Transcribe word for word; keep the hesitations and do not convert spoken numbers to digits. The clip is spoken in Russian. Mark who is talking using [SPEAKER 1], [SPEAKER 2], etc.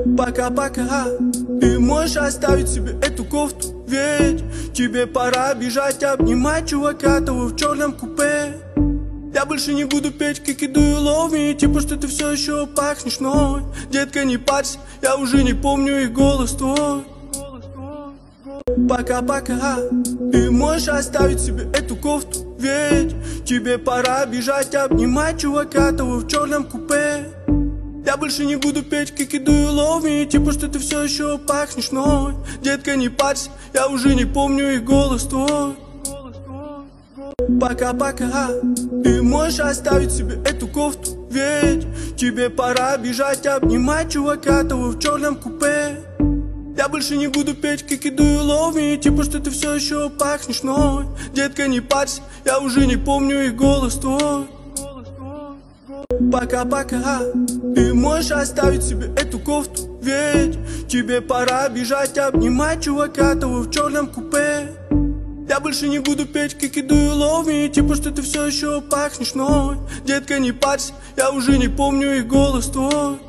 [SPEAKER 1] Пока-пока, ты можешь оставить себе эту кофту, ведь тебе пора бежать, обнимать чувака того в черном купе. Я больше не буду петь Kiki do you love me, типа что ты все еще пахнешь мной. Детка, не парься, я уже не помню и голос твой. Пока-пока, ты можешь оставить себе эту кофту, ведь тебе пора бежать, обнимать чувака того в черном купе. Я больше не буду петь Kiki do you love me, типа что ты все еще пахнешь мной. Детка, не парься, я уже не помню и голос твой. Пока-пока, ты можешь оставить себе эту кофту, ведь тебе пора бежать, обнимать чувака того в черном купе. Я больше не буду петь Kiki do you love me, типа что ты все еще пахнешь мной. Детка, не парься, я уже не помню и голос твой. Пока-пока, ты можешь оставить себе эту кофту, ведь тебе пора бежать, обнимать чувака того в черном купе. Я больше не буду петь Kiki do you love me, типа что ты все еще пахнешь мной. Детка, не парься, я уже не помню и голос твой.